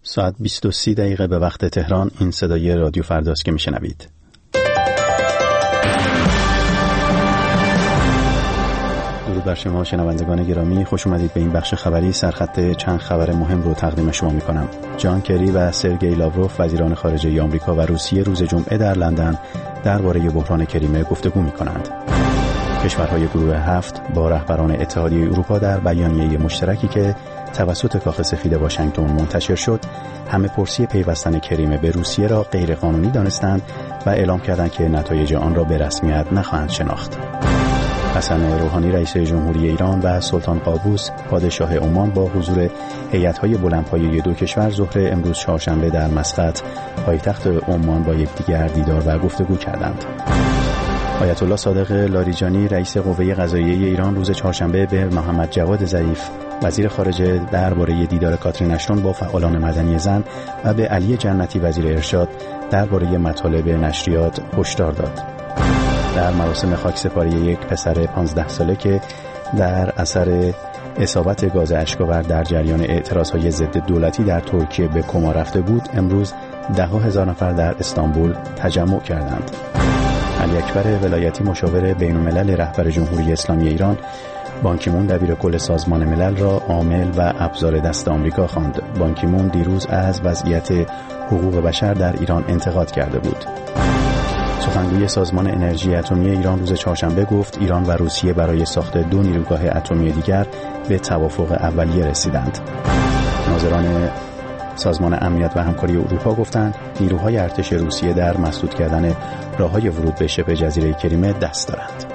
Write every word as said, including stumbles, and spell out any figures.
ساعت بیست و سه دقیقه به وقت تهران. این صدای رادیو فرداست که میشنوید. درود بر شما شنوندگان گرامی، خوش اومدید به این بخش خبری. سرخط چند خبر مهم رو تقدیم شما میکنم. جان کری و سرگئی لاوروف وزیران خارجه آمریکا و روسیه روز جمعه در لندن درباره بحران کریمه گفتگو میکنند. کشورهای گروه هفت با رهبران اتحادیه اروپا در بیانیه مشترکی که توسط کاخ سفید واشنگتن منتشر شد، همه پرسی پیوستن کریمه به روسیه را غیرقانونی دانستند و اعلام کردند که نتایج آن را به رسمیت نخواهند شناخت. حسن روحانی رئیس جمهوری ایران و سلطان قابوس پادشاه عمان با حضور هیئت‌های بلندپایه دو کشور ظهر امروز چهارشنبه در مسقط پایتخت عمان با یکدیگر دیدار و گفتگو کردند. آیت الله صادق لاریجانی رئیس قوه قضاییه ایران روز چهارشنبه به محمد جواد ظریف وزیر خارجه درباره دیدار کاترین اشتون با فعالان مدنی زن و به علی جنتی وزیر ارشاد درباره مطالب نشریات هشدار داد. در مراسم خاکسپاری یک پسر پانزده ساله که در اثر اصابت گاز اشک‌آور در جریان اعتراضهای ضد دولتی در ترکیه به کما رفته بود، امروز ده ها هزار نفر در استانبول تجمع کردند. علی اکبر ولایتی مشاور بین‌الملل رهبر جمهوری اسلامی ایران، بان کی مون دبیر کل سازمان ملل را عامل و ابزار دست آمریکا خواند. بان کی مون دیروز از وضعیت حقوق بشر در ایران انتقاد کرده بود. سخنگوی سازمان انرژی اتمی ایران روز چهارشنبه گفت ایران و روسیه برای ساخت دو نیروگاه اتمی دیگر به توافق اولیه رسیدند. ناظران سازمان امنیت و همکاری اروپا گفتند نیروهای ارتش روسیه در مسدود کردن راههای ورود به شبه جزیره کریمه دست دارند.